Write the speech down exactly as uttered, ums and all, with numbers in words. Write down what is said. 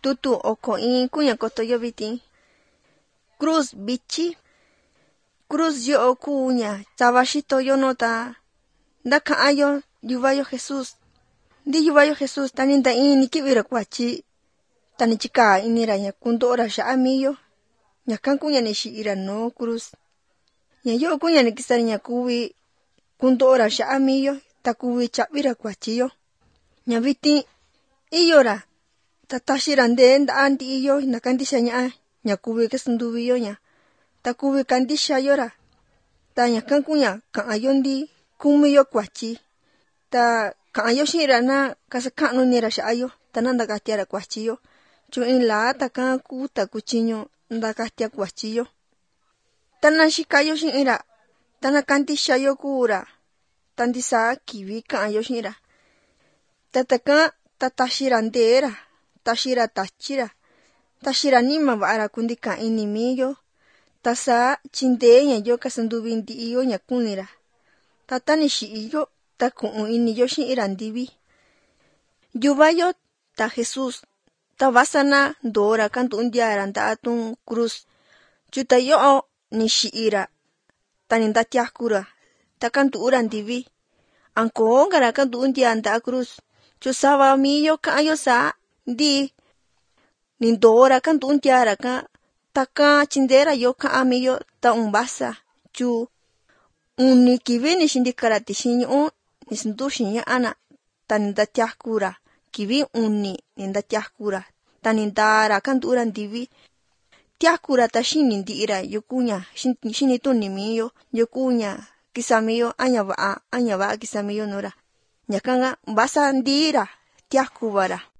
tutu oko in kuña kotoyo vitin. Cruz bichi. Cruz yo kuña tabashito yo nota. Ndaka ayo yuvayo Jesús. Ndi yuvayo Jesús tani nda ini kibira kwachi. Tani chika inira nya kundora sha amiyo. Nya kan kuña ni shiira no cruz. Nya yo kuña ni kisari nya kuwi kundora sha amiyo. Ta kuwi chabira kwachiyo. Nya vitin iyora. Tatashira nde nda andi iyo nakandisha nya nya kuwi kesundubiyo nya. Ta kuwi kandisha yora. Ta nya kan kuña kan ayondi kumiyo kwachi. Ta kan ayo shira na kasakanu nira sha ayo. Ta nanda katiara kwachiyo. Chu in la ta kan kuta kuchinyo nda katia kwachiyo. Ta na shikayo shira. Ta na kandisha yo kura. Ta ndisa kiwi kan ayo shira. Ta ta kan tatashira ndera. Tashira tachira. Tashira nima vara kundi kan inimiyo. Ta sa chindeña yo kasandubi ndi iyo nya kunira. Ta tani shi iyo ta kuun ini yo shira ndibi. Yuvayo ta Jesús. Ta vasana ndora kantu undiara nda atun cruz. Chuta yo ni shiira. Tani nda tiakura. Ta kantu ura ndibi. Anko ongara kantu undiara nda cruz. Chusaba miyo kan ayo sa. Ndi nindora kantu untiara ka taka chindera yo ka amiyo ta umbasa chu uni kivi ni shindikara tishinyo nisindu shinya ana taninda tiakura kivi uni ninda tiakura tanindara kantu ura ndivi tiakura ta shini ndira yokunya shini tuni miyo yokunya kisamiyo anya va anya va kisamiyo nora nyakanga umbasa ndira tiakubara.